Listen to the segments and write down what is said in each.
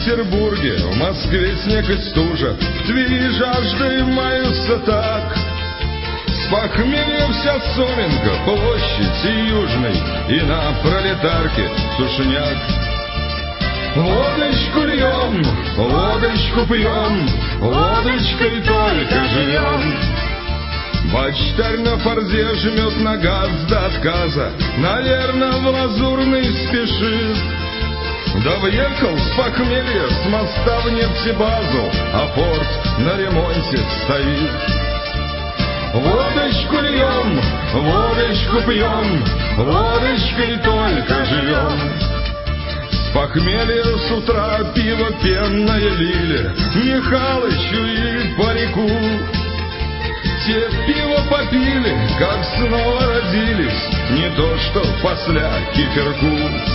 Петербурге, в Москве снег и стужа, в Твери жаждой маются так. С похмелья вся Совенка, площадь и Южной, и на Пролетарке сушняк. Водочку льем, водочку пьем, водочкой только живем. Бочтарь на форзе жмет на газ до отказа, наверно, в Лазурный спешит. Да въехал с похмелья с моста в нефтебазу, а порт на ремонте стоит. Водочку льем, водочку пьем, водочкой только живем. С похмелья с утра пиво пенное лили Михалычу и парику. Те пиво попили, как снова родились, не то что после киперку.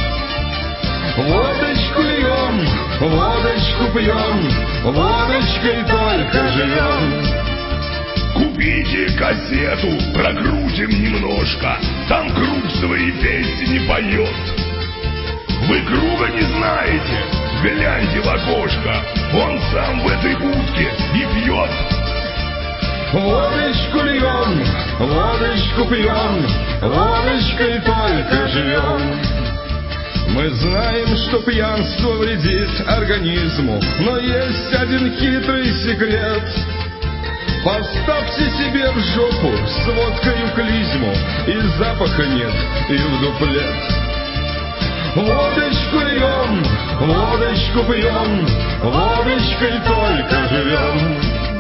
Водочку льем, водочку пьем, водочкой только живем. Купите кассету, прокрутим немножко, там Круг свои песни поет. Вы Круга не знаете? Гляньте в окошко, он сам в этой будке и пьет. Водочку льем, водочку пьем, водочкой только живем. Мы знаем, что пьянство вредит организму, но есть один хитрый секрет. Поставьте себе в жопу с водкою клизму, и запаха нет, и в дуплет. Водочку льем, водочку пьем, водочкой только живем.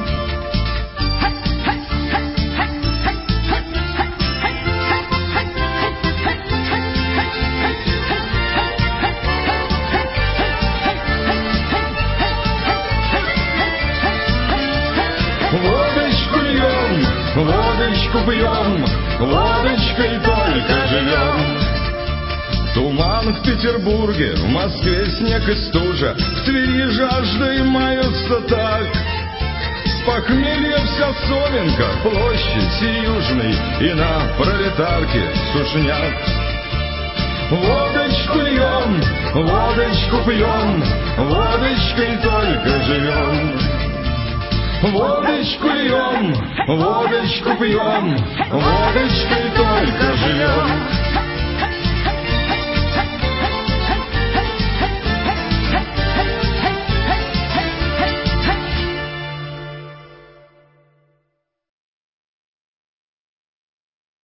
Водочку льем, водочку пьем, водочкой только живем. Туман в Петербурге, в Москве снег и стужа, в Твери жаждой маются так. С похмелья вся Совенка, площадь и Южный, и на Пролетарке сушняк. Водочку льем, водочку пьем, водочкой только живем. Водочку льем, водочку пьем, водочкой только живем.